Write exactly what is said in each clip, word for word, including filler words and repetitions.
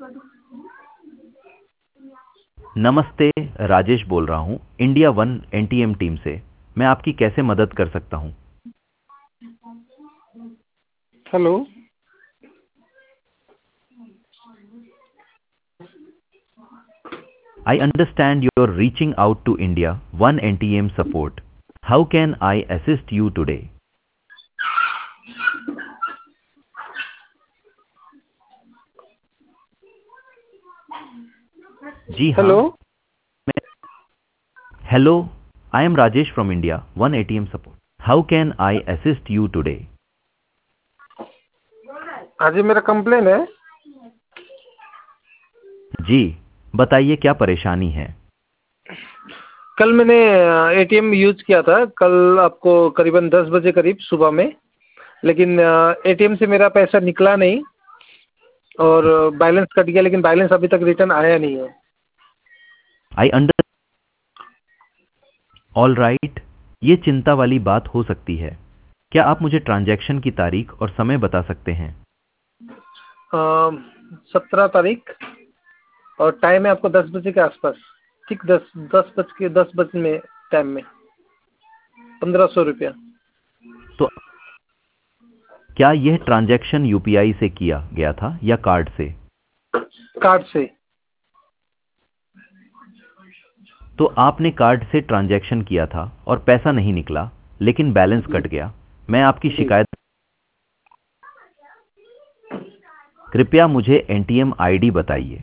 नमस्ते, राजेश बोल रहा हूँ इंडिया वन एनटीएम टीम से। मैं आपकी कैसे मदद कर सकता हूँ? Hello. I understand you're reaching out to India one N T M support. How can I assist you today? जी हाँ, हेलो। मैं hello, I am Rajesh from India one A T M support. How can I assist you today? हाँ जी, मेरा complain है। जी, बताइए क्या परेशानी है? कल मैंने एटीएम यूज किया था, कल आपको करीबन दस बजे करीब सुबह में, लेकिन एटीएम से मेरा पैसा निकला नहीं और बैलेंस कट गया, लेकिन बैलेंस अभी तक रिटर्न आया नहीं है। I under ऑल राइट, ये चिंता वाली बात हो सकती है। क्या आप मुझे ट्रांजैक्शन की तारीख और समय बता सकते हैं? सत्रह तारीख और टाइम है आपको दस बजे के आसपास, ठीक दस दस बज के दस बजे में टाइम में पंद्रह सौ रुपया। तो क्या यह ट्रांजैक्शन यूपीआई से किया गया था या कार्ड से? कार्ड से। तो आपने कार्ड से ट्रांजैक्शन किया था और पैसा नहीं निकला, लेकिन बैलेंस जी कट गया। मैं आपकी जी। शिकायत कृपया मुझे एनटीएम आईडी बताइए।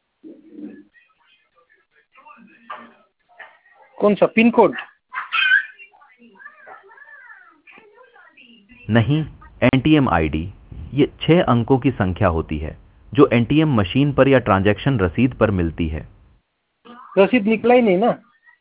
कौन सा पिन कोड? नहीं, एनटीएम आईडी ये छह अंकों की संख्या होती है जो एनटीएम मशीन पर या ट्रांजैक्शन रसीद पर मिलती है। रसीद निकला ही नहीं ना।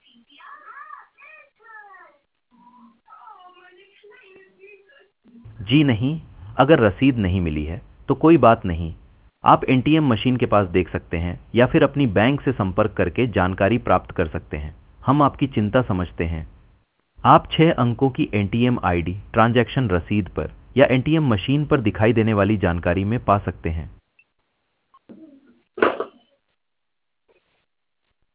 जी नहीं, अगर रसीद नहीं मिली है तो कोई बात नहीं। आप एनटीएम मशीन के पास देख सकते हैं या फिर अपनी बैंक से संपर्क करके जानकारी प्राप्त कर सकते हैं। हम आपकी चिंता समझते हैं। आप छह अंकों की एनटीएम आईडी ट्रांजैक्शन रसीद पर या एनटीएम मशीन पर दिखाई देने वाली जानकारी में पा सकते हैं।